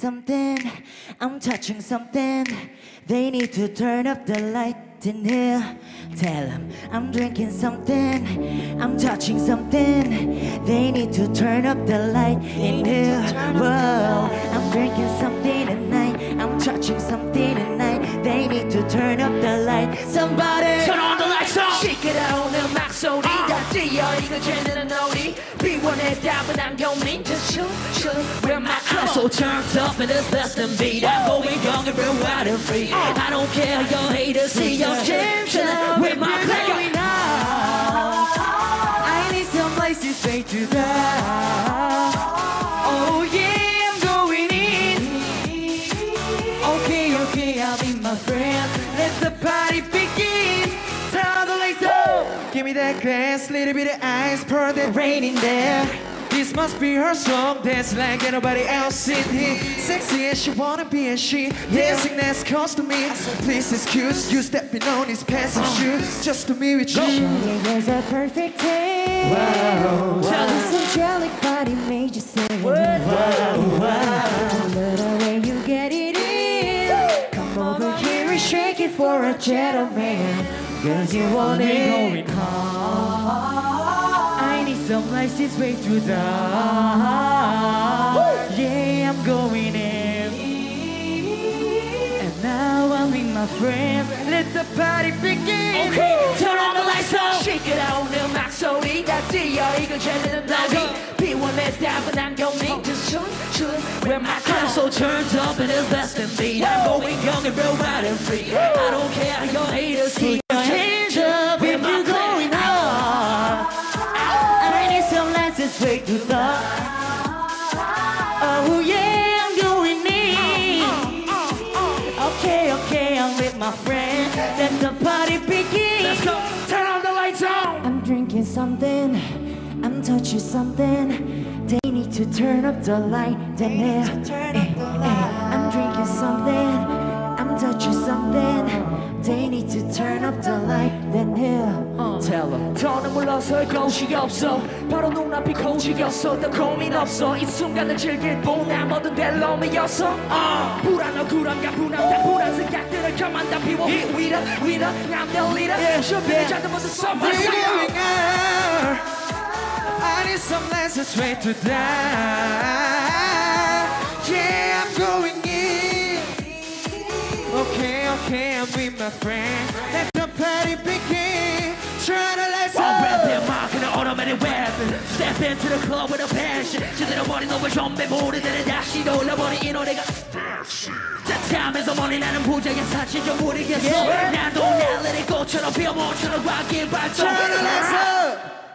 something, I'm touching something. They need to turn up the light in here. Tell them I'm drinking something, I'm touching something. They need to turn up the light in here. Whoa, I'm drinking something tonight, I'm touching something tonight. They need to turn up the light. Somebody turn on the lights on. 시끄러운 음악 소리 다 뛰어 이거 쟤네는 어디 비원의 답은 안경민 Just chill with my I'm so turned up and it's less than beat. I'm going young and real wild and free. I don't care your haters see your shit. Chillin' with my going out. I need some places straight to that. Oh yeah, I'm going in. Okay, I'll be my friend. Let the party begin. Turn the lights on. Give me that glass, little bit of ice, pour that rain in there. This must be her song, dance like nobody else in here. Sexy as she wanna be and she dancing that's close to me. Please excuse you stepping on these passive shoes just to be with you. It was a perfect day. Wow, This angelic body made you say wow. The way you get it in. Come over here and shake it for a gentleman. Cause you want it going hard. I need some license way through the heart. Yeah, I'm going in. And now I'm with my friend. Let the party begin. Okay, turn on the lights on. 시끄러운 음악 소리 다 뛰어 이거 쟤네는 어디 비원의 답은 안경민 Just chill with my I'm so turned up and it's less than beat. I'm going young and real wild and free. I don't care your haters see your hands up with my going on. I need some license way to the. Oh yeah, I'm going in. Okay, I'm with my friend. Let the party begin. Let's go. Turn on the lights on. I'm drinking something, I'm touching something. They need to turn up the light in here. I'm drinking something, I'm touching something. They need to turn up the light in here. Tell them. 더는 물러설 곳이 없어 바로 눈앞이 고지였어 더 고민 없어 이 순간을 즐길 뿐나 뭐든 될 놈이었어 불안한 구름과 분함 다 불안 생각들을 그만 다 비워 Hit 위로 I'm the leader 준비를 잘도 못해 We're going out. I need some license way to die. Yeah, I'm going in. Okay, I'm with my friend. Let the party begin. Turn the lights I'll on. rap their mark in an automatic weapon. Step into the club with a passion. 제대로 버린 놈을 전배 모르더니 다시 돌려버린 이 노래가 The time is the money 나는 부자의 사실 좀 모르겠어 나도 날리는 꽃처럼 피어멈추는 과길 발전 Turn the lights up.